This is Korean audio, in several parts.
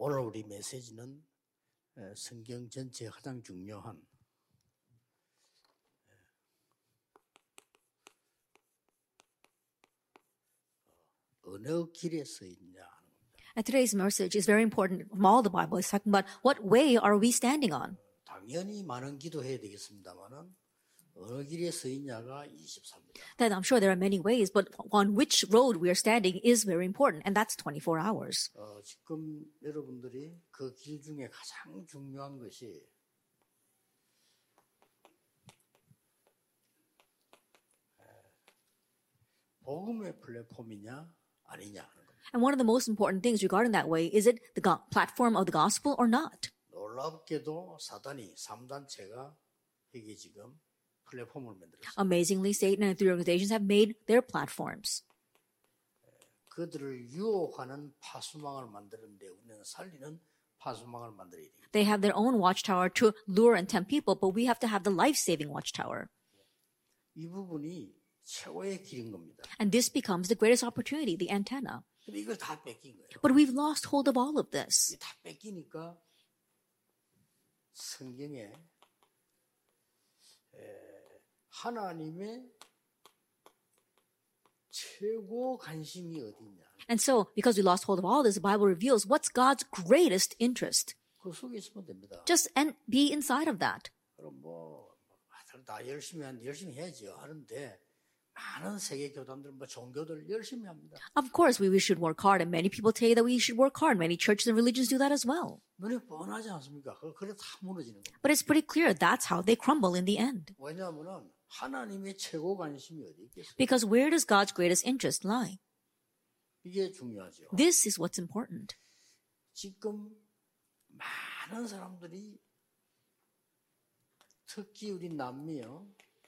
오늘 우리 메시지는 성경 전체에 가장 중요한 어느 길에 서 있냐 하는 겁니다. And today's message is very important from all the Bible. It's talking about what way are we standing on? 당연히 많은 기도해야 되겠습니다만은 어느 길에 서 있냐가 24입니다. Then I'm sure there are many ways, but on which road we are standing is very important, and that's 24 hours. 지금 여러분들이 그 길 중에 가장 중요한 것이 복음의 플랫폼이냐 아니냐 하는 겁니다. And one of the most important things regarding that way, is it the platform of the gospel or not? 놀랍게도 사단이 3단체가 이게 지금 플랫폼을 만들었어요. Amazingly, Satan and three organizations have made their platforms. 그들을 유혹하는 파수망을 만드는데 우리는 살리는 파수망을 만들어야 돼요. They have their own watchtower to lure and tempt people, but we have to have the life-saving watchtower. 이 부분이 최고의 길인 겁니다. And this becomes the greatest opportunity, the antenna. 근데 이걸 다 뺏긴 거예요. But we've lost hold of all of this. 다 뺏기니까 성경에 하나님의 최고 관심이 어디냐. And so, because we lost hold of all this, the Bible reveals what's God's greatest interest. 그 속에 있으면 됩니다. Just be inside of that. 그럼 다 열심히 해야죠 하는데 많은 세계 교단들, 종교들 열심히 합니다. Of course, we should work hard, and many people tell you that we should work hard. Many churches and religions do that as well. 눈에 뻔하지 않습니까? 그래 다 무너지는 겁니다. But it's pretty clear that's how they crumble in the end. 왜냐하면 하나님의 최고 관심이 어디 있겠어요? Because where does God's greatest interest lie? 이게 중요하죠. This is what's important. 지금 많은 사람들이 특히 우리 남미요.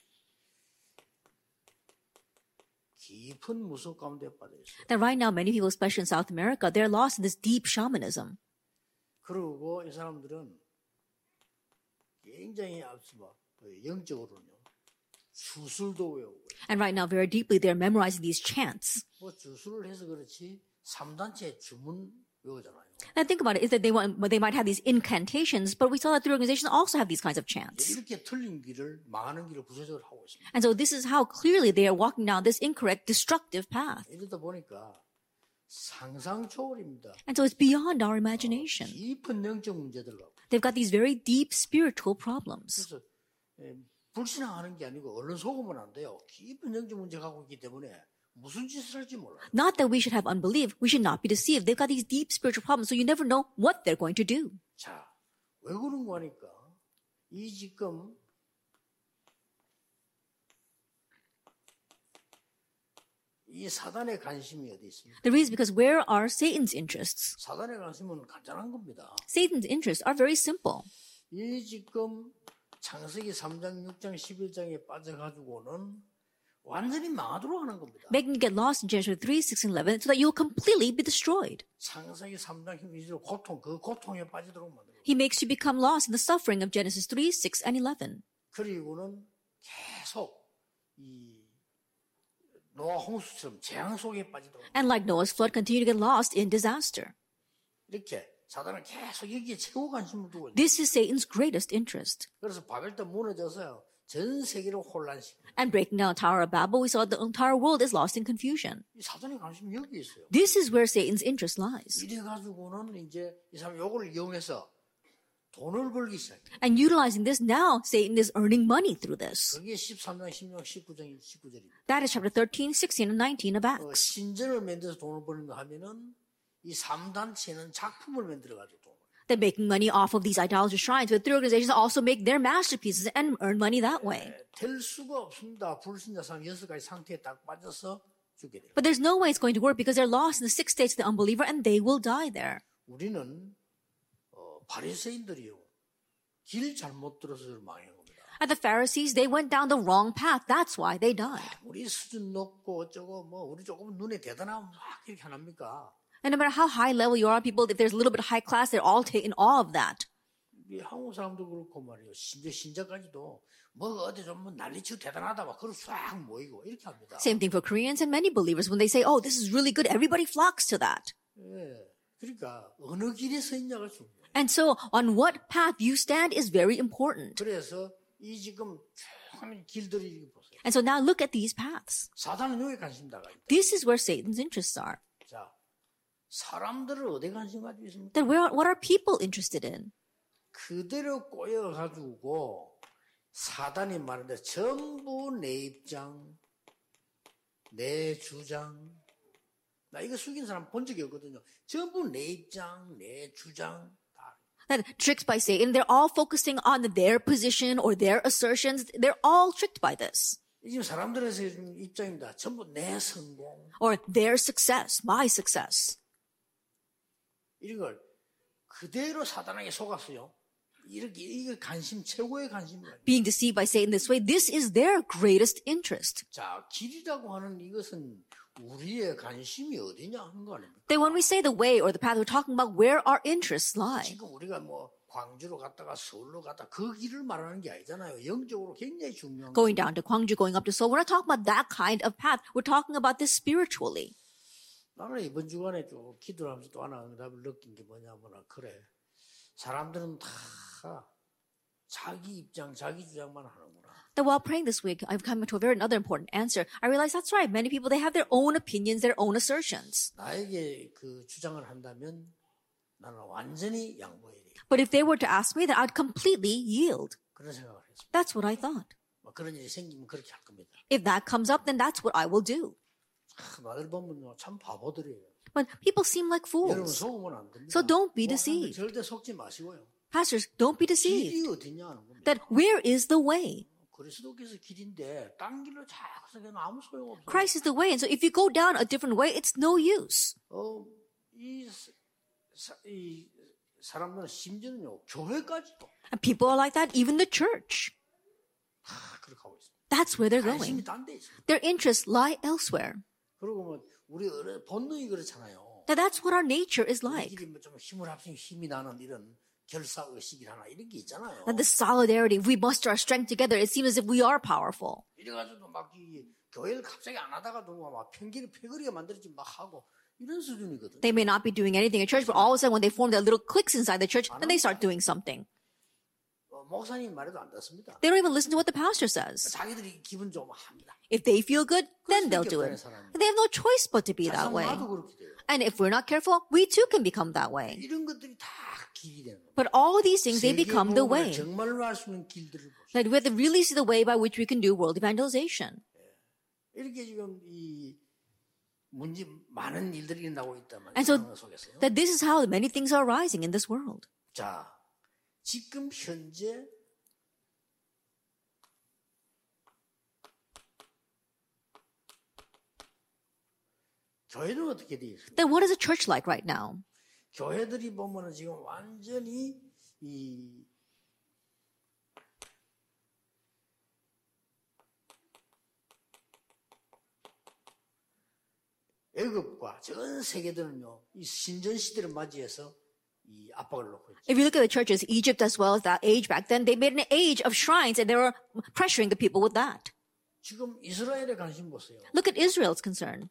깊은 무속 가운데 빠져 있어요. That right now, many people, especially in South America, they're lost in this deep shamanism. 그리고 이 사람들은 굉장히 영적으로는요. 주술도 외우고. And right now, very deeply, they're memorizing these chants. 주술을 해서 그렇지 3단체 주문 외우잖아요. And think about it, is that they might have these incantations, but we saw that the organizations also have these kinds of chants. 이렇게 틀린 길을, 망하는 길을 구체적으로 하고 있습니다. And so this is how clearly they are walking down this incorrect, destructive path. 이러다 보니까 상상 초월입니다. And so it's beyond our imagination. 깊은 영적 문제들로. They've got these very deep spiritual problems. 그래서 불신앙하는 게 아니고 얼른 속으면 안 돼요. 깊은 영적 문제가 갖고 있기 때문에 무슨 짓을 할지 몰라요. Not that we should have unbelief. We should not be deceived. They've got these deep spiritual problems, so you never know what they're going to do. 자, 왜 그런가 하니까 이 지금 이 사단의 관심이 어디 있습니까? The reason is because where are Satan's interests? 사단의 관심은 간단한 겁니다. Satan's interests are very simple. 이 지금 창세기 3장, 6장, 11장에 빠져가지고는 완전히 망하도록 하는 겁니다. Making you get lost in Genesis 3, 6, and 11 so that you'll completely be destroyed. 창세기 3장 힘이죠. 그 고통에 빠지도록 만들어요. He makes you become lost in the suffering of Genesis 3, 6, and 11. 그리고는 계속 이 노아 홍수처럼 재앙 속에 빠지도록. And like Noah's flood, continue to get lost in disaster. 이렇게 사단은 계속 여기에 최고 관심을 두고 있는. This is Satan's greatest interest. 그래서 바벨탑 무너져서요. 전 세계를 혼란시키고. And breaking down the Tower of Babel, we saw the entire world is lost in confusion. 이 사단의 관심이 여기 있어요. This is where Satan's interest lies. 이래 가지고는 이제 이 사람 요걸 이용해서 돈을 벌기 시작해요. And utilizing this now, Satan is earning money through this. 그게 13장, 16장, 19절입니다. That is chapter 13, 16, and 19 of Acts. 신전을 만들어서 돈을 버는가 하면은 이 3단체는 작품을 만들어 가지고 돈을. They're making money off of these idolatrous shrines, but three organizations also make their masterpieces and earn money that way. 될 수가 없습니다. 불신자 사람 6가지 상태에 딱 빠져서 죽게 돼요. But there's no way it's going to work because they're lost in the 6 states of the unbeliever and they will die there. 우리는 바리새인들이요. 길 잘못 들어서 망한 겁니다. And the Pharisees, they went down the wrong path. That's why they died. 우리 수준 높고 어쩌고 우리 조금 눈에 대단하면 막 이렇게 안 합니까? And no matter how high level you are, people, if there's a little bit of high class, they're all taking awe of that. 우리 한국 사람도 그렇고 말이에요. 신자까지도 어디 좀 난리치고 대단하다 막 그걸 싹 모이고 이렇게 합니다. Same thing for Koreans and many believers. When they say, oh, this is really good, everybody flocks to that. 예. 그러니까 어느 길에 서 있냐가 중요해요. And so on what path you stand is very important. 그래서 이 지금 쭉 길들이 이렇게 보세요. And so now look at these paths. 사단은 여기 관심 다가 있다. This is where Satan's interests are. 자, 사람들을 어디 관심 가지고 있습니까? Then what are people interested in? 그대로 꼬여가지고 사단이 말하는데 전부 내 입장, 내 주장. 나 이거 숙인 사람 본 적이 없거든요. 전부 내 입장, 내 주장. 다. That tricked by Satan, they're all focusing on their position or their assertions. They're all tricked by this. 지금 사람들의 입장입니다. 전부 내 성공. Or their success, my success. 이런 걸 그대로 사단에게 속았어요. 이게 관심, 최고의 관심이에요. Being deceived by Satan this way, this is their greatest interest. 자, 길이라고 하는 이것은 우리의 관심이 어디냐 하는 거 아닙니까? Then when we say the way or the path, we're talking about where our interests lie. 지금 우리가 뭐 광주로 갔다가 서울로 갔다 그 길을 말하는 게 아니잖아요. 영적으로 굉장히 중요한 거. Going down to Gwangju, going up to Seoul, we're not talking about that kind of path. We're talking about this spiritually. 나는 이번 주간에 좀 기도를 하면서 또 하나 응답을 느낀 게 뭐냐면 그래. 사람들은 다 자기 입장, 자기 주장만 하는구나. That while praying this week, I've come to a very another important answer. I realize that's right. Many people, they have their own opinions, their own assertions. 나에게 그 주장을 한다면 나는 완전히 양보해야 돼. But if they were to ask me, then I'd completely yield. 그런 생각을 했습니다. That's what I thought. 뭐 그런 일이 생기면 그렇게 할 겁니다. If that comes up, then that's what I will do. 나들 보면 참 바보들이에요. But people seem like 여러분 fools. 속으면 안 됩니다. So don't be 목사님들 deceived. 절대 속지 마시고요. Pastors, don't be deceived. 길이 어디냐 하는 겁니다. That where is the way? 그리스도께서 길인데 딴 길로 자꾸 생각하면 아무 소용 없어요. Christ is the way. And so if you go down a different way, it's no use. 이 사람들은 심지어는요 교회까지도 And people are like that, even the church. 다 그렇게 하고 있습니다. That's where they're 관심이 going. 딴 데 있습니다. Their interests lie elsewhere. 그리고 뭐 우리 본능이 그렇잖아요. Now that's what our nature is like. 우리끼리 뭐좀 힘을 합치면 힘이 나는 이런 결사 의식이라나 이런 게 있잖아요. That the solidarity, if we muster our strength together, it seems as if we are powerful. 이래가지고 막 이 교회를 갑자기 안 하다가도 막 패거리가 만들어지 막 하고 이런 수준이거든요. They may not be doing anything in church, but all of a sudden when they form their little cliques inside the church, then they start doing something. 목사님 말에도 안 듣습니다. They don't even listen to what the pastor says. 자기들이 기분 좋으면 합니다. If they feel good, then they'll do it. They have no choice but to be that way. 나도 그렇게 돼요. And if we're not careful, we too can become that way. 이런 것들이 다 길이 되는 거예요. But all these things, they become the way. 정말로 할 수 있는 길들을 보시죠. That we have to really see the way by which we can do world evangelization. 이렇게 지금 이 문제 많은 일들이 일어나고 있다면 And so 상황 속에서요. that this is how many things are arising in this world. 자, 지금 현재 교회는 어떻게 되어 있습니까? Then what is a church like right now? 교회들이 보면은 지금 완전히 이 애굽과 전 세계들은요, 이 신전 시대를 맞이해서 이 압박을 놓고 있죠. If you look at the churches, Egypt as well as that age back then, they made an age of shrines and they were pressuring the people with that. 지금 이스라엘에 관심 보세요. Look at Israel's concern.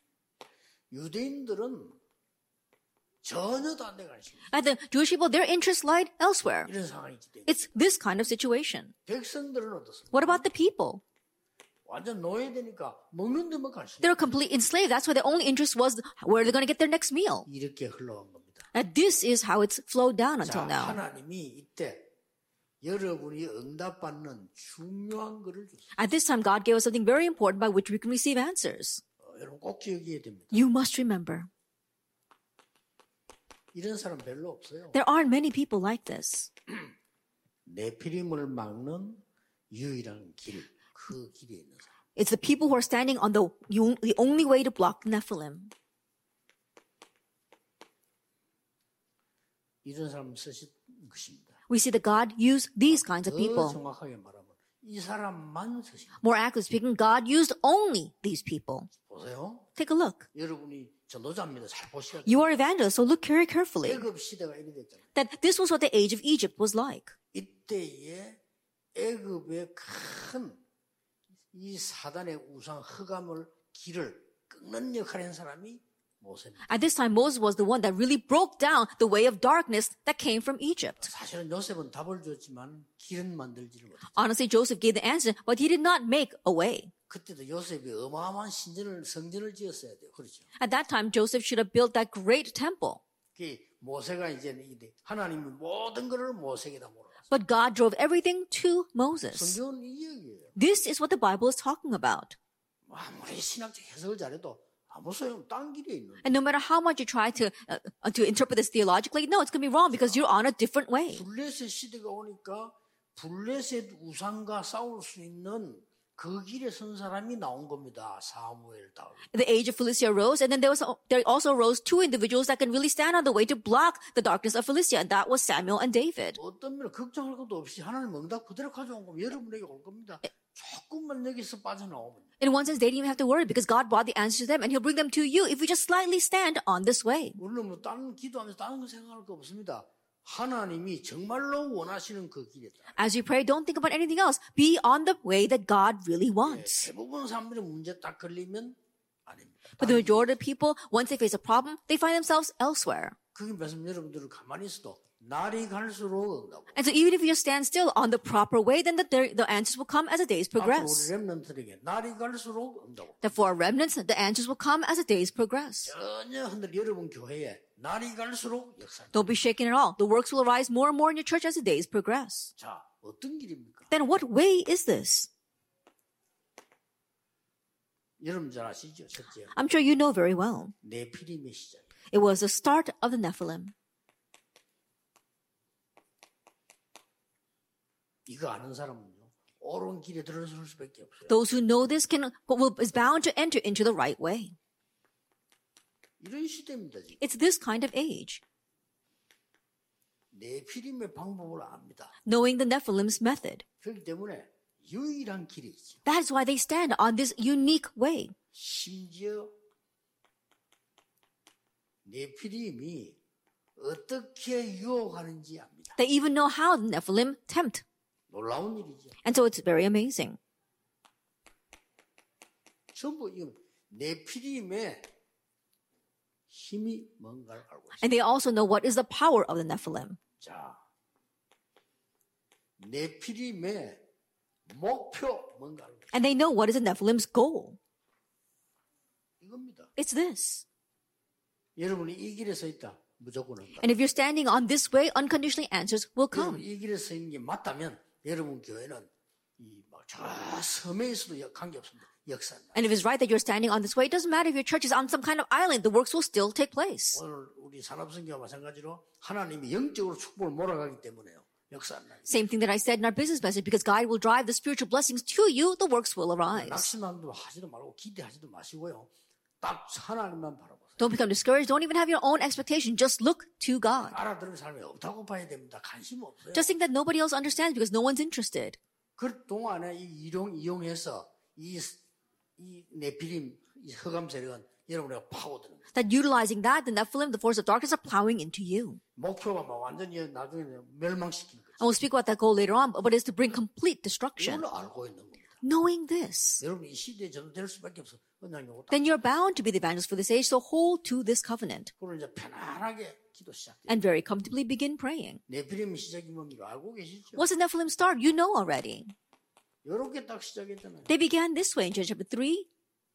유대인들은 전혀 안 돼 관심. And the Jewish people, their interests lied elsewhere. 이런 상황이기 때문에 It's this kind of situation. 백성들은 어떻습니까? What about the people? 완전 노예되니까 먹는 데만 관심. They're completely enslaved. That's why their only interest was where they're going to get their next meal. 이렇게 흘러간 겁니다. And this is how it's flowed down 자, until now. 하나님이 이때 여러분이 응답받는 중요한 것을 줬어요. At this time, God gave us something very important by which we can receive answers. 여러분 꼭 기억해야 됩니다. You must remember. 이런 사람 별로 없어요. There aren't many people like this. 네피림을 막는 유일한 길, 그 길에 있는 사람. It's the people who are standing on the only way to block Nephilim. 이런 사람 쓰신 것입니다. We see that God used these kinds of 더 people. 정확하게 말하면 이 사람만 쓰신 거예요. More accurately speaking, God used only these people. 보세요. Take a look. 여러분이 전도자입니다. 잘 보셔야 돼요. You are evangelists, so look very carefully. 애굽 시대가 이래 됐잖아요. That this was what the age of Egypt was like. 이때에 애굽의 큰 이 사단의 우상 흑암을 길을 끊는 역할을 한 사람이 모세입니다. At this time, Moses was the one that really broke down the way of darkness that came from Egypt. 사실은 요셉은 답을 줬지만 길은 만들지를 못했어요. Honestly, Joseph gave the answer, but he did not make a way. 그때도 요셉이 어마어마한 성전을 지었어야 돼요. 그렇죠. At that time, Joseph should have built that great temple. 그 모세가 이제 하나님이 모든 것을 모세에다 몰아갔어요. But God drove everything to Moses. 성경은 이 얘기예요. This is what the Bible is talking about. 아무리 신학적 해석을 잘해도 아무 소용 딴 길에 있는. And no matter how much you try to interpret this theologically, no, it's going to be wrong because you're on a different way. 블레셋 시대가 오니까 블레셋 우상과 싸울 수 있는 그 길에 선 사람이 나온 겁니다. 사무엘 다윗. The age of Philistia rose, and then there also rose two individuals that can really stand on the way to block the darkness of Philistia, and that was Samuel and David. 어떤 면에 걱정할 것도 없이 하나님 응답 그대로 가져온 거면 여러분에게 올 겁니다. 조금만 여기서 빠져나오면. In one sense, they didn't even have to worry because God brought the answer to them, and He'll bring them to you if you just slightly stand on this way. 우리는 뭐 다른 기도하면서 다른 거 생각할 거 없습니다. 하나님이 정말로 원하시는 그 길이다. As you pray, don't think about anything else. Be on the way that God really wants. 대부분 사람들이 문제 딱 걸리면 아닙니다. But the majority of people, once they face a problem, they find themselves elsewhere. 그게 말씀 여러분들은 가만히 있어도 날이 갈수록 응답. And so even if you just stand still on the proper way, then the answers will come as the days 앞으로 progress. 우리 렘넌트에게 날이 갈수록 응답. That for our remnants, the answers will come as the days progress. 전혀 흔들 여러분 교회에 날이 갈수록 역사. Don't be shaken at all. The works will arise more and more in your church as the days progress. 자, 어떤 길입니까? Then what way is this? 여러분 잘 아시죠? 첫째, I'm sure you know very well. 네피림의 시작. It was the start of the Nephilim. 이거 아는 사람은요, 옳은 길에 들어설 수밖에 없어요. Those who know this is bound to enter into the right way. 이런 시대입니다 지금. It's this kind of age. 네피림의 방법을 압니다. Knowing the Nephilim's method. 그렇기 때문에 유일한 길이 있죠. That is why they stand on this unique way. 심지어 네피림이 어떻게 유혹하는지 압니다. They even know how the Nephilim tempt. 놀라운 일이죠. And so it's very amazing. 전부 이거 네피림의 힘이 뭔가를 알고 있습니다. And they also know what is the power of the Nephilim. 자, 네피림의 목표 뭔가 알고 있습니다. And they know what is the Nephilim's goal. 이겁니다. It's this. 여러분이 이 길에 서 있다. 무조건 한다. And if you're standing on this way, unconditionally answers will 여러분 come. 이 길에 서 있는 게 맞다면 여러분 교회는 저 섬에 있어도 관계없습니다. 역사는. And if it's right that you're standing on this way, it doesn't matter if your church is on some kind of island, the works will still take place. 오늘 우리 산업선교와 마찬가지로 하나님이 영적으로 축복을 몰아가기 때문에요. 역사는. Same thing that I said in our business message, because God will drive the spiritual blessings to you, the works will arise. 낙심도 하지도 말고 기대하지도 마시고요. 딱 하나님만 바라보세요. Don't become discouraged. Don't even have your own expectation. Just look to God. 알아들은 사람이 없다고 봐야 됩니다. 관심 없어요. Just think that nobody else understands because no one's interested. 그 동안에 이용해서 이 네피림 이 흑암 세력은 여러분에게 파고드는 거예요. That utilizing that, the Nephilim, the force of darkness, are plowing into you. 목표가 막 완전히 나중에 멸망시키는 거죠. And we'll speak about that goal later on, but it's to bring complete destruction. 이걸 알고 있는 겁니다. Knowing this, 여러분 이 시대에 저도 될 수밖에 없어. 그냥 요거 딱. then you're bound to be the evangelist for this age, so hold to this covenant. 그걸 이제 편안하게 기도 시작돼요. And very comfortably begin praying. 네피림 시작이 뭡니까? 알고 계시죠? What's the Nephilim start? You know already. 요렇게 딱 시작했잖아요. They began this way in Genesis chapter 3,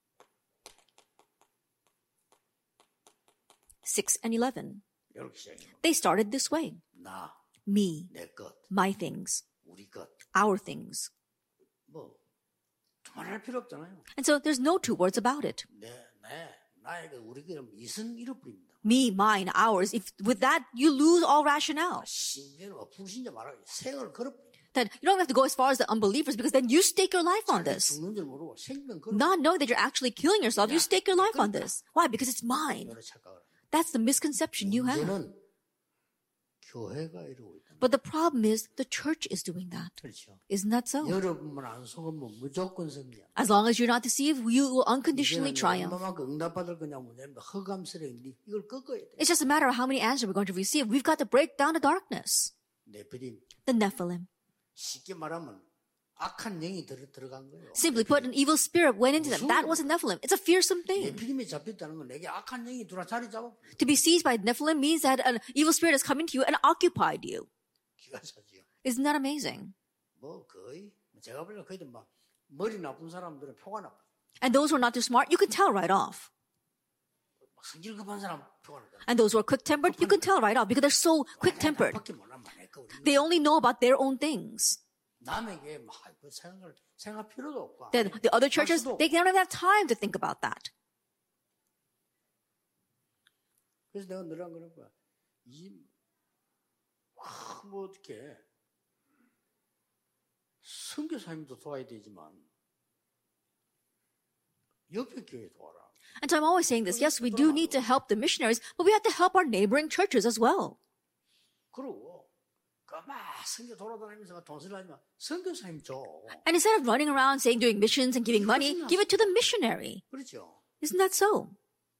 6, and 11. 요렇게 시작해요. They started this way. 나, Me, 내 것, my things, 우리 것. our things. 뭐 두말할 필요 없잖아요. And so there's no two words about it. 나의 것, 우리 것 이승 잃어버립니다. Me, mine, ours. If with that you lose all rationale. 심지어는 불신자 말하기 생을 걸어버립니다. That you don't have to go as far as the unbelievers because then you stake your life on this. 죽는 줄 모르고 생명 걸어. Not knowing that you're actually killing yourself, you stake your life on this. Why? Because it's mine. 여러 착각을 합니다. That's the misconception you have. 문제는 교회가 이러고 있다. But the problem is the church is doing that. 그렇죠. Isn't that so? 여러분만 안 속으면 무조건 승리야. As long as you're not deceived, you will unconditionally triumph. 얼마만큼 응답받을 거냐 문제입니다. 흑암스레인데 이걸 꺾어야 돼. It's just a matter of how many answers we're going to receive. We've got to break down the darkness. 네피림 The Nephilim. 쉽게 말하면 악한 영이 들어간 거예요. Simply put, an evil spirit went into them. That was a Nephilim. It's a fearsome thing. 네피림이 잡혔다는 건 내게 악한 영이 들어와 자리 잡아. To be seized by Nephilim means that an evil spirit has come into you and occupied you. 기가 차지요. Isn't that amazing? 뭐 거의 제가 보기엔 거의 막 머리 나쁜 사람들은 표가 나빠. And those who are not too smart, you can tell right off. 막 성질 급한 사람 표가 나빠. And those who are quick-tempered, you can tell right off because they're so quick-tempered. 밖에 몰라 말까 우리. They only know about their own things. 남에게 막 생각할 필요도 없고. Then the other churches, they don't even have time to think about that. 그래서 내가 늘어난 거는 거야. 뭐 어떻게 선교사님도 도와야 되지만 옆에 교회 도와라. And so I'm always saying this. Yes, we do need to help the missionaries, but we have to help our neighboring churches as well. 그리고 막 선교 돌아다니면서 돈 쓰려면 선교사님 줘. And instead of running around saying doing missions and giving money, give it to the missionary. 그렇죠. Isn't that so?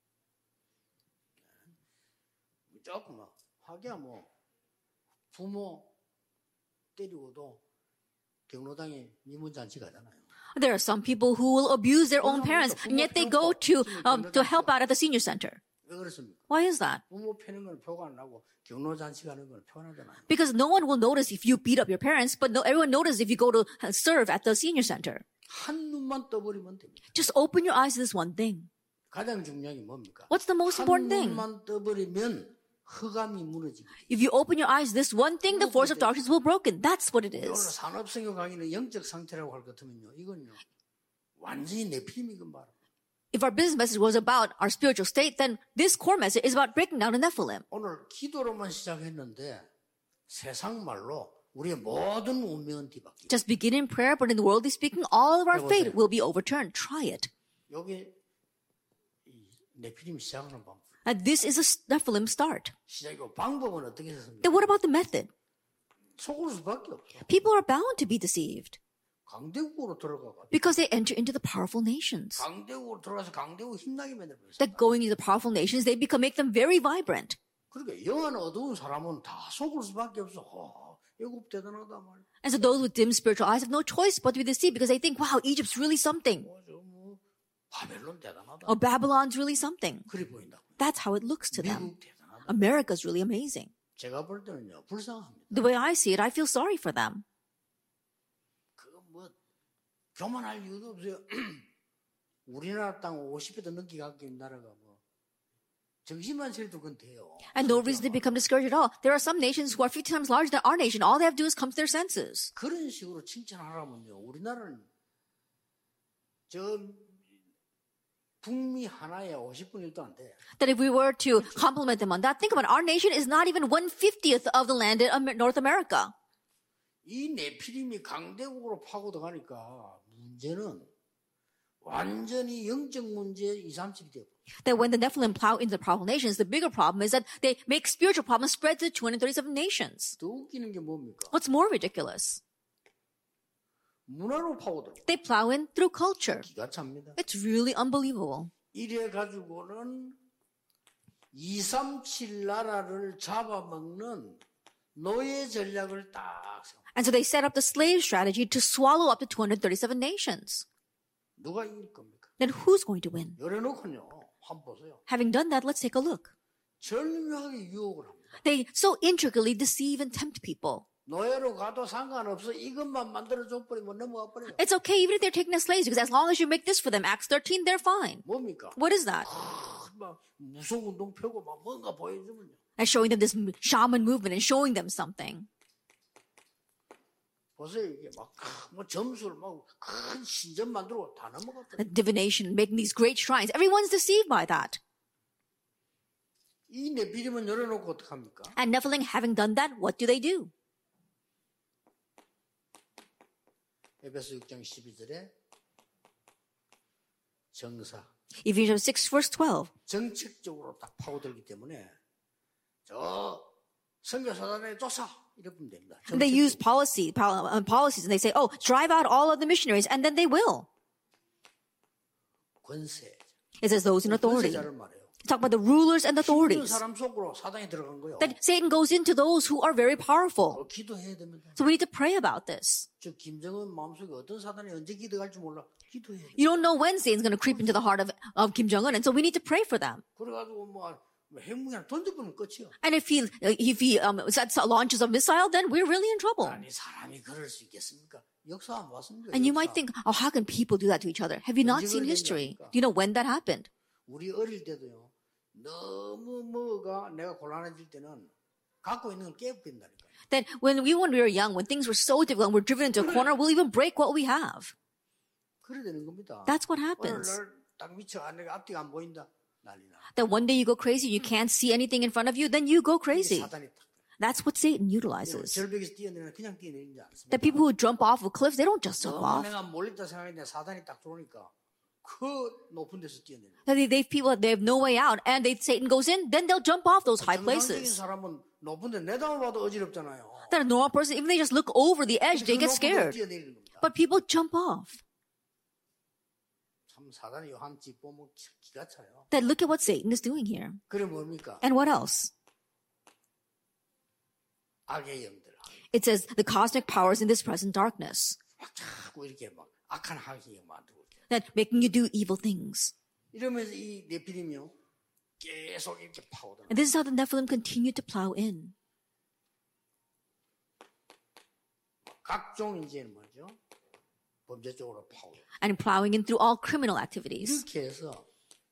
조금 하기야 뭐 부모 때리고도 경로당에 미문잔치 가잖아요. There are some people who will abuse their own parents, and yet they go to help out at the senior center. 왜 그렇습니까? Why is that? 부모 패는 건 표가 안 나고 경로잔치 가는 건 표나잖아요. Because no one will notice if you beat up your parents, but everyone notices if you go to serve at the senior center. 한 눈만 떠버리면 됩니다. Just open your eyes to this one thing. 가장 중요한 게 뭡니까? What's the most important 한 thing? 눈만 떠버리면 흑암이 무너집니다. If you open your eyes to this one thing, the force of darkness will be broken. That's what it 오늘 is. 산업성교 강의는 영적 상태라고 할 것 같으면요. 이건요. 완전히 네피림이건 말이에요. If our business message was about our spiritual state, then this core message is about breaking down the Nephilim. 오늘 기도로만 시작했는데 세상 말로 우리의 모든 운명은 뒤바뀌고 Just begin in prayer, but in the worldly speaking, all of our fate will be overturned. Try it. 여기 네피림 시작하는 방법. And this is a Nephilim start. 시작이고 방법은 어떻게 했습니까? Then what about the method? 속을 수밖에 없어. People are bound to be deceived 강대국으로 들어가고 because they enter into the powerful nations. 강대국으로 들어가서 강대국 힘나게 만들어버렸어요. That going into the powerful nations, they make them very vibrant. 그러니까 영안 어두운 사람은 다 속을 수밖에 없어. 애굽 대단하다 말이야. And so those with dim spiritual eyes have no choice but to be deceived because they think, wow, Egypt's really something. 바벨론 대단하다. Or Babylon's really something. 그리 보인다고. That's how it looks to them. 미국 대단하다. America's really amazing. 제가 볼 때는요 불쌍합니다. The way I see it, I feel sorry for them. 그거 뭐 교만할 이유도 없어요. 우리나라 땅 50배도 넘게 갖고 있는 나라가 뭐 정신만 차려도 그건 돼요. And no reason to become discouraged at all. There are some nations who are 50 times larger than our nation. All they have to do is come to their senses. 그런 식으로 칭찬하라면요. 우리나라는 저 북미 하나에 50분의 1도 안 돼. That if we were to compliment them on that, think about it. Our nation is not even 1/50th of the land in North America. 이 네피림이 강대국으로 파고들어가니까 문제는 완전히 영적 문제 2, 30이 되고. That when the Nephilim plow into the powerful nations, the bigger problem is that they make spiritual problems spread to 237 nations. 더 웃기는 게 뭡니까? What's more ridiculous? 문화로 파고들어. They plow in through culture. 기가 찹니다. It's really unbelievable. 이래 가지고는 237 나라를 잡아먹는 노예 전략을 딱 세워. And so they set up the slave strategy to swallow up to 237 nations. 누가 이길 겁니까? Then who's going to win? 열어놓고요. 한번 보세요. Having done that, let's take a look. 절묘하게 유혹을 합니다. They so intricately deceive and tempt people. 노예로 가도 상관없어. 이것만 만들어줘 버리면 넘어가 버려요. It's okay even if they're taken as slaves because as long as you make this for them, Acts 13, they're fine. 뭡니까? What is that? 막 무속 운동 펴고 막 뭔가 보여주면요. And showing them this shaman movement and showing them something. 보세요. 이게 막 뭐 점수를 막 큰 신전 만들고 다 넘어갔다. Divination, making these great shrines. Everyone's deceived by that. 이 네피림은 열어놓고 어떡합니까? And Nephilim, having done that, what do? 에베소 6장 12절에 정사. Ephesians 6 verse 12. 정책적으로 딱 파고들기 때문에 저 선교사단에 쫓아 이러면 됩니다. And they use policies and they say, oh, drive out all of the missionaries, and then they will. 권세. It says those in authority. 권세자를 말해요. Talk about the rulers and 힘있는 authorities. 사람 속으로 사단이 들어간 거예요. That Satan goes into those who are very powerful. 기도해야 됩니다. So we need to pray about this. 저 김정은 마음속에 어떤 사단이 언제 기도할지 몰라. 기도해야 돼. You don't know when Satan's going to creep into the heart of Kim Jong-un, and so we need to pray for them. 그래가지고 뭐 핵무기 하나 던져보면 끝이야. And if he launches a missile, then we're really in trouble. 아니 사람이 그럴 수 있겠습니까? 역사 안 봤습니다. And you might think, oh, how can people do that to each other? Have you not seen history? Do you know when that happened? 우리 어릴 때도요. 너무 뭐가 내가 곤란해질 때는 갖고 있는 걸 깨버린다니까. That when we were young, when things were so difficult and we're driven into a corner, we'll even break what we have. 그래 되는 겁니다. That's what happens. 오늘 딱 미쳐 내가 앞뒤가 안 보인다. 난리 나. That one day you go crazy, you can't see anything in front of you, then you go crazy. 사단이 딱. That's what Satan utilizes. 절벽에서 뛰어내리는 그냥 뛰어내리지 않습니다. The people who jump off of cliffs, they don't just jump off. 내가 몰렸다 생각했는데 사단이 딱 들어오니까 그 높은 데서 뛰어내려. They have no way out, and Satan goes in, then they'll jump off those high 정상적인 places. 사람은 높은 데 내다만 봐도 어지럽잖아요. That a normal person, even they just look over the edge, they get 높은 데서 scared. 뛰어내리는 겁니다. But people jump off. 참 사단이 한 집 보면 기가 차요. Then look at what Satan is doing here. 그래 뭡니까? And what else? 악의 영들. It says the cosmic powers in this present darkness 막 자꾸 이렇게 막 악한 악의 영 만들고 있죠. that making you do evil things. 이러면서 이 네피림이요 계속 이렇게 파고들어. And this is how the Nephilim continue to plow in. 각종 이제 뭐죠? 범죄 쪽으로 파고들어. And plowing in through all criminal activities. 이렇게 해서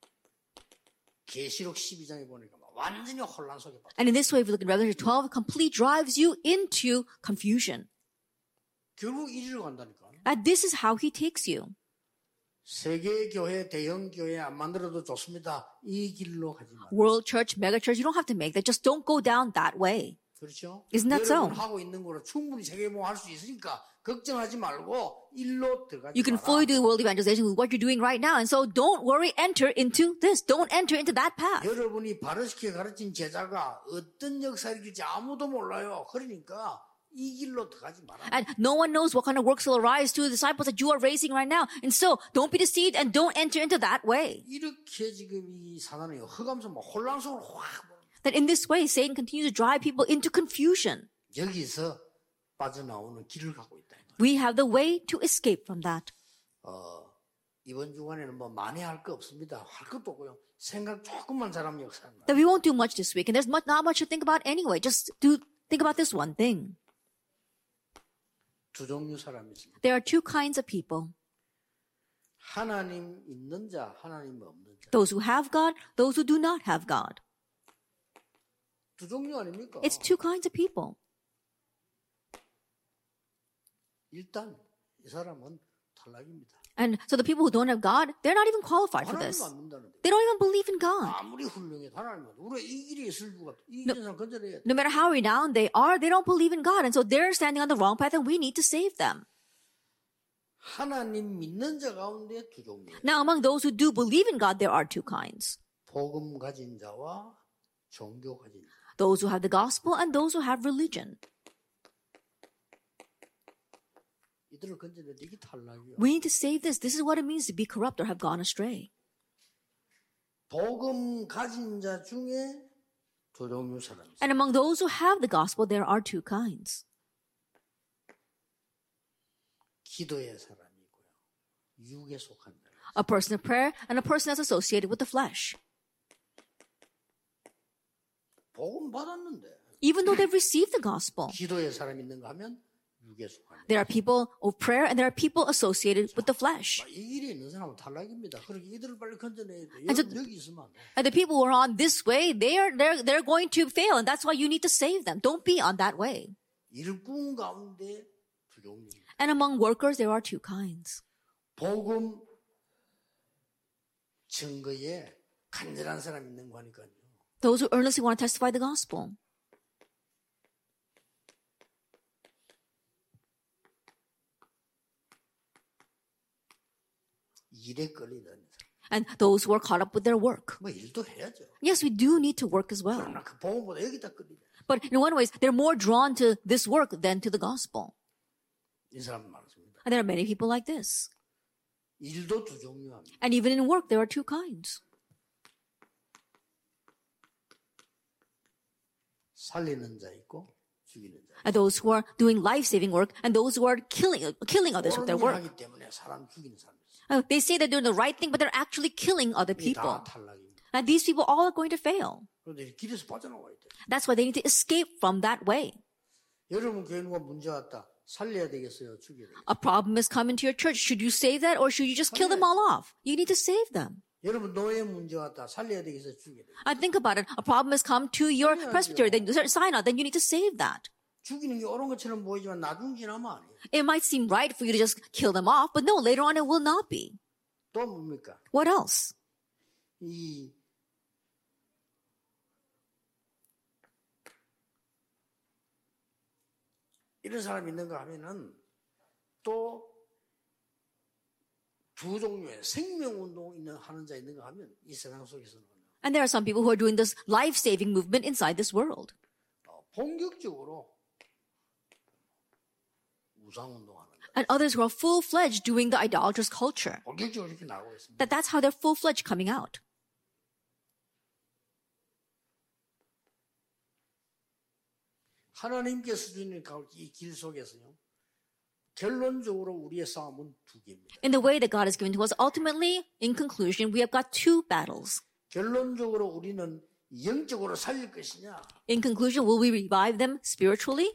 계시록 12장에 보니까 막 완전히 혼란 속에 빠져. And in this way, if you look at Revelation 12, it completely drives you into confusion. 결국 이리로 간다니까. And this is how he takes you. 세계 교회, 대형 교회 안 만들어도 좋습니다. 이 길로 가지 마. World church, mega church, you don't have to make that. Just don't go down that way. 그렇죠? Isn't that so? 여러분 하고 있는 거로 충분히 세계 모험할 수 있으니까 걱정하지 말고 일로 들어가지 You can 마라. fully do world evangelization with what you're doing right now. And so don't worry, enter into this. Don't enter into that path. 여러분이 바르시게 가르친 제자가 어떤 역사를 일지 아무도 몰라요. 그러니까 이 길로 들어가지 마라. And no one knows what kind of works will arise to the disciples that you are raising right now. And so don't be deceived and don't enter into that way. 이렇게 지금 이 사단이 흑암성 막 혼란 속으로 확 That in this way, Satan continues to drive people into confusion. 여기서 빠져나오는 길을 갖고 있다. We have the way to escape from that. 이번 주간에는 뭐 많이 할 거 없습니다. 할 것도 없고요. 생각 조금만 잘하면 역사합니다. That we won't do much this week. And there's not much to think about anyway. Just think about this one thing. 두 종류 사람이 있습니다. There are two kinds of people. 하나님 있는 자, 하나님 없는 자. Those who have God, those who do not have God. 두 종류 아닙니까? It's two kinds of people. 일단 이 사람은 탈락입니다. And so the people who don't have God, they're not even qualified for 하나님 this. 안 믿는다는데. They don't even believe in God. 아무리 훌륭해도 하나님 우리가 이 길에 있을 수가 이 길에 사람 건져내야 돼. No matter how renowned they are, they don't believe in God. And so they're standing on the wrong path and we need to save them. 하나님 믿는 자 가운데 두 종류예요. Now, among those who do believe in God, there are two kinds. 복음 가진 자와 종교 가진 자. Those who have the gospel and those who have religion. 이들을 건져내 이게 탈락이요. We need to save this. This is what it means to be corrupt or have gone astray. 복음 가진 자 중에 두 종류 사람이 있어요. And among those who have the gospel, there are two kinds. 기도의 사람이 있고요. 육에 속한 자. A person of prayer and a person that's associated with the flesh. 복음 받았는데 Even though they've received the gospel, 기도의 사람이 있는가 하면 육에 속한 자. there are people of prayer and there are people associated with the flesh. 이 길에 있는 사람은 탈락입니다. 그러니까 이들을 빨리 건져내야 돼. 여기 있으면 안 돼. And the people who are on this way, they're going to fail, and that's why you need to save them. Don't be on that way. 일꾼 가운데 두 종류입니다. And among workers, there are two kinds. 복음 증거에 간절한 사람이 있는 거니까요. Those who earnestly want to testify the gospel. 일에 끌리는 And those who are caught up with their work. 뭐 일도 해야죠. Yes, we do need to work as well. 그러나 그 복음보다 여기다 끌리네. But in one way, they're more drawn to this work than to the gospel. 이 사람 많습니다. And there are many people like this. 일도 두 종류합니다. And even in work, there are two kinds. 살리는 자 있고 죽이는 자. And those who are doing life-saving work and those who are killing others with their 옳은 일 work. 하기 때문에 사람 죽이는 사람이 있어요. They say they're doing the right thing, but they're actually killing other 이게 다 people. 탈락입니다. And these people all are going to fail. 그런데 길에서 빠져나와야 돼요. That's why they need to escape from that way. 여러분 교회가 문제 왔다. 살려야 되겠어요? 죽여야 되겠어요? A problem has come into your church. Should you save that or should you just kill them all off? You need to save them. 여러분 노예 문제 왔다. 살려야 되겠어요? 죽여야 되겠어요? I think about it. A problem has come to your presbytery, then synod, then you need to save that. 죽이는 게 옳은 것처럼 보이지만 나중 지나면 아니에요. It might seem right for you to just kill them off, but no, later on it will not be. 또 뭡니까? What else? 이 이런 사람이 있는가 하면은 또 두 종류의 생명운동 하는 자 있는가 하면 이 세상 속에서는 And there are some people who are doing this life-saving movement inside this world. 본격적으로 우상운동하는 자. And others who are full-fledged doing the idolatrous culture. 본격적으로 이렇게 나오고 있습니다. That's how they're full-fledged coming out. 하나님께서 주는 이 길 속에서요. 결론적으로 우리의 싸움은 두 개입니다. In the way that God has given to us, ultimately, in conclusion, we have got two battles. 결론적으로 우리는 영적으로 살릴 것이냐, In conclusion, will we revive them spiritually?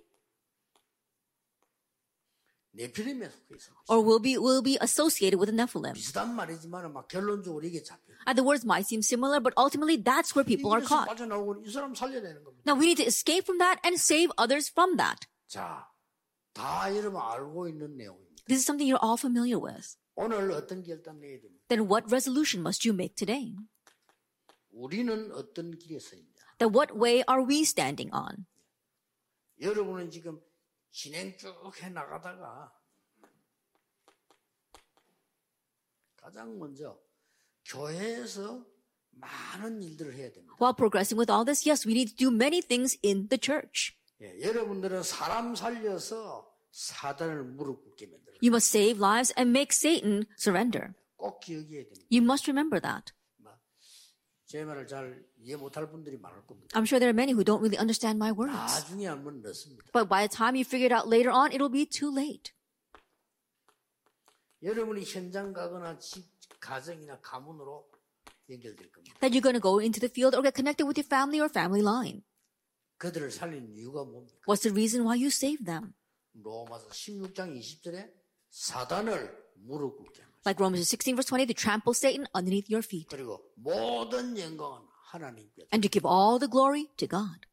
네피림에 속해 있습니다. Or will be associated with the Nephilim? 비슷한 말이지만 막 결론적으로 이게 잡혀요. And the words might seem similar, but ultimately that's where people are 이래서 caught. 빠져나오고 이 사람 살려야 되는 겁니다. Now we need to escape from that and save others from that. 자, 다 여러분 알고 있는 내용입니다. This is something you're all familiar with. 오늘 어떤 결단 내야 됩니까? Then what resolution must you make today? 우리는 어떤 길에 서 있냐? Then what way are we standing on? 여러분은 지금 진행 쭉 해나가다가 가장 먼저 교회에서 많은 일들을 해야 됩니다. While progressing with all this, yes, we need to do many things in the church. 예, 여러분들은 사람 살려서 사단을 무릎 꿇게 만들어요. You must save lives and make Satan surrender. 꼭 기억해야 됩니다. You must remember that. 제 말을 잘 이해 못할 분들이 많을 겁니다. I'm sure there are many who don't really understand my words. 나중에 하면 늦습니다. But by the time you figure it out later on, it'll be too late. 여러분이 현장 가거나 집, 가정이나 가문으로 연결될 겁니다. That you're going to go into the field or get connected with your family or family line. 그들을 살린 이유가 뭡니까? What's the reason why you saved them? 로마서 16장 20절에 사단을 무릎 꿇게 합니다. Like Romans 16 verse 20, to trample Satan underneath your feet. 그리고 모든 영광은 하나님께. And to give all the glory to God.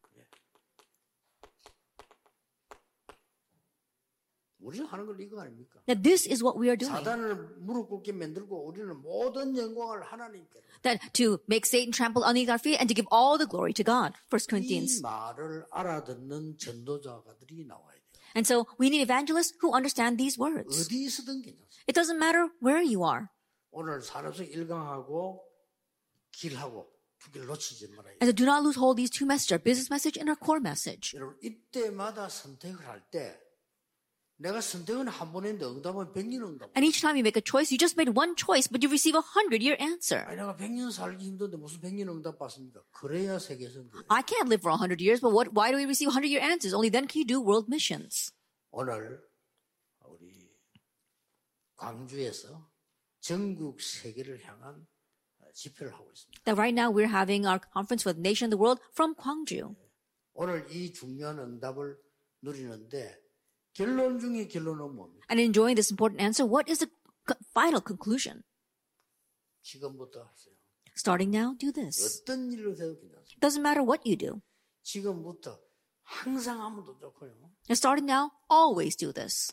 우리는 하는 건 이거 아닙니까? Now this is what we are doing. 사단을 무릎 꿇게 만들고 우리는 모든 영광을 하나님께. That to make Satan trample underneath our feet and to give all the glory to God. 1 이 Corinthians. 말을 알아듣는 전도자들이 나와야 돼요. And so we need evangelists who understand these words. 어디 있어든 괜찮습니다. It doesn't matter where you are. 오늘 산업성 1강하고 길하고 두 개를 놓치지 말아야 돼요. And so do not lose hold of these two messages, our business message and our core message. 여러분 이때마다 선택을 할 때 내가 선택은 한 번 했는데 응답은 100년 응답. And each time you make a choice, you just made one choice, but you receive 100-year answer. 아니 내가 100년 살기 힘든데 무슨 100년 응답 받습니까? 그래야 세계선교. I can't live for 100 years, but why do we receive 100-year answers? Only then can you do world missions. 오늘 우리 광주에서 전국 세계를 향한 집회를 하고 있습니다. That right now we're having our conference for the nation and the world from Gwangju. 오늘 이 중요한 응답을 누리는데 결론 중에 결론은 뭡니까? And enjoying this important answer, what is the final conclusion? 지금부터 하세요. Starting now, do this. 어떤 일로 해도 괜찮습니다. Doesn't matter what you do. 지금부터 항상 하면 더 좋고요. And starting now, always do this.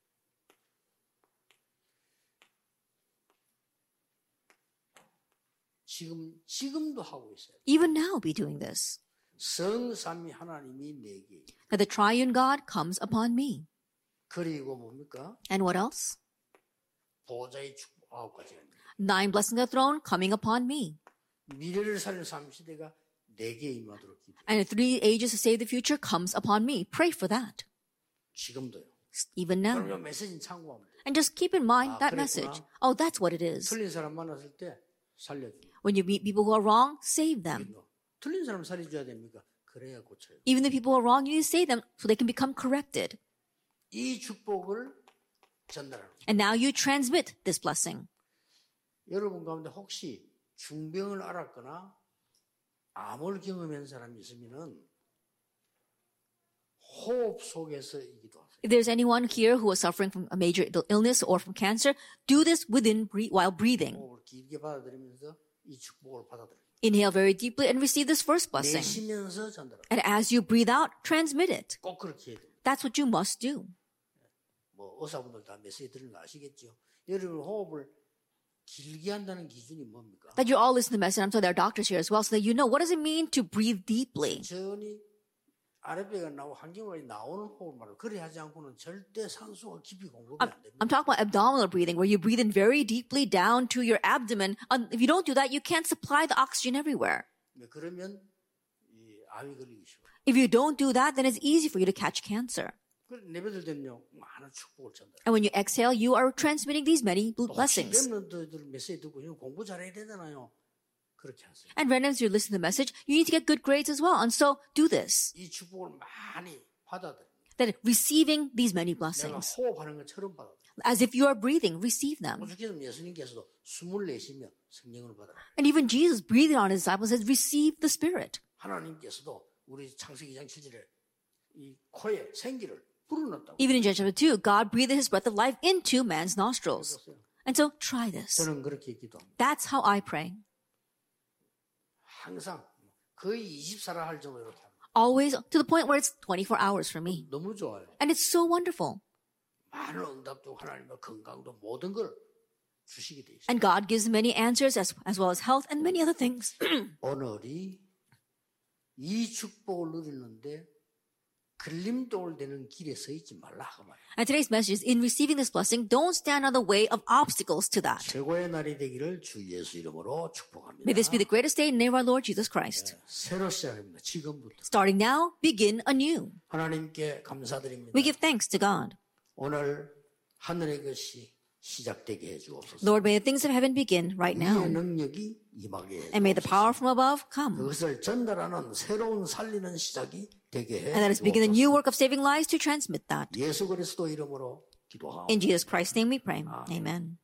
지금도 하고 있어요. Even now be doing this. 성삼위 하나님이 내게. That the triune God comes upon me. 그리고 뭡니까? And what else? 보좌의 축복 9가지입니다. 9 blessings of the throne coming upon me. 미래를 살리는 삼시대가 내게 임하도록 기도해요. And the 3 ages to save the future comes upon me. Pray for that. 지금도요. Even now. 그럼 이 메시지는 참고하면 돼요. And just keep in mind that 그랬구나. message. Oh, that's what it is. 틀린 사람 만났을 때 살려줘요. When you meet people who are wrong, save them. 틀린 사람 살려줘야 됩니까? 그래야 고쳐요. Even the people who are wrong, you need to say them so they can become corrected. 이 축복을 전달하는 거예요. And now you transmit this blessing. 여러분 가운데 혹시 중병을 앓았거나 암을 경험한 사람이 있으면은 호흡 속에서이기도 하세요. If there's anyone here who is suffering from a major illness or from cancer, do this while breathing. 호흡을 길게 받아들이면서 이 축복을 받아들여요. Inhale very deeply and receive this first blessing. 내쉬면서 전달해요. And as you breathe out, transmit it. 꼭 그렇게 해야 돼요. That's what you must do. 뭐 의사분들 다 메시지 들은 거 아시겠죠? 여러분 호흡을 길게 한다는 기준이 뭡니까? That you all listen to the message. I'm sorry, there are doctors here as well, so that you know what does it mean to breathe deeply. 천천히 아랫배가 나오고 환경으로 나오는 호흡을 말해요. 그래 하지 않고는 절대 산소가 깊이 공급이 안 됩니다. I'm talking about abdominal breathing, where you breathe in very deeply down to your abdomen. If you don't do that, you can't supply the oxygen everywhere. 그러면 이 암이 걸리기 쉬워요. If you don't do that, then it's easy for you to catch cancer. 내뱉을 때는요 많은 축복을 전달해요. And when you exhale, you are transmitting these many blessings. 렘넌트들 메시지 듣고 공부 잘해야 되잖아요. 그렇게 하세요. And remnants, you listen to the message, you need to get good grades as well. And so do this. 이 축복을 많이 받아들여요. That receiving these many 내가 blessings. 호흡하는 것처럼 받아들여요. As if you are breathing, receive them. 오죽해서 예수님께서도 숨을 내쉬며 성령을 받아라. And even Jesus, breathing on his disciples, says, receive the Spirit. 하나님께서도 우리 창세기 2장 7절에 이 코에 생기를 불어넣었다고. Even in Genesis chapter 2, God breathed his breath of life into man's nostrils. 해보세요. And so try this. 저는 그렇게 기도합니다. That's how I pray. 항상 거의 24라 할 정도로 이렇게 합니다. Always to the point where it's 24 hours for me. 너무 좋아요. And it's so wonderful. 많은 응답도 하나님의 건강도 모든 걸 주시게 돼 있어요. And God gives many answers as well as health and many other things. 오늘이 이 축복을 누리는데 걸림돌 되는 길에 서 있지 말라 그 말이에요. And today's message is, in receiving this blessing, don't stand on the way of obstacles to that. 최고의 날이 되기를 주 예수 이름으로 축복합니다. May this be the greatest day in the name of our Lord Jesus Christ. 새로 시작합니다. 지금부터. Starting now, begin anew. 하나님께 감사드립니다. We give thanks to God. 오늘 하늘의 것이 시작되게 해주옵소서. Lord, may the things of heaven begin right 이 now. 능력이 임하게 And may the 해주옵소서. power from above come. 그것을 전달하는 새로운 살리는 시작이 되게 And let us begin the new 해주옵소서. work of saving lives to transmit that. 예수 그리스도 이름으로 기도하옵소서. In Jesus Christ's name we pray. Amen.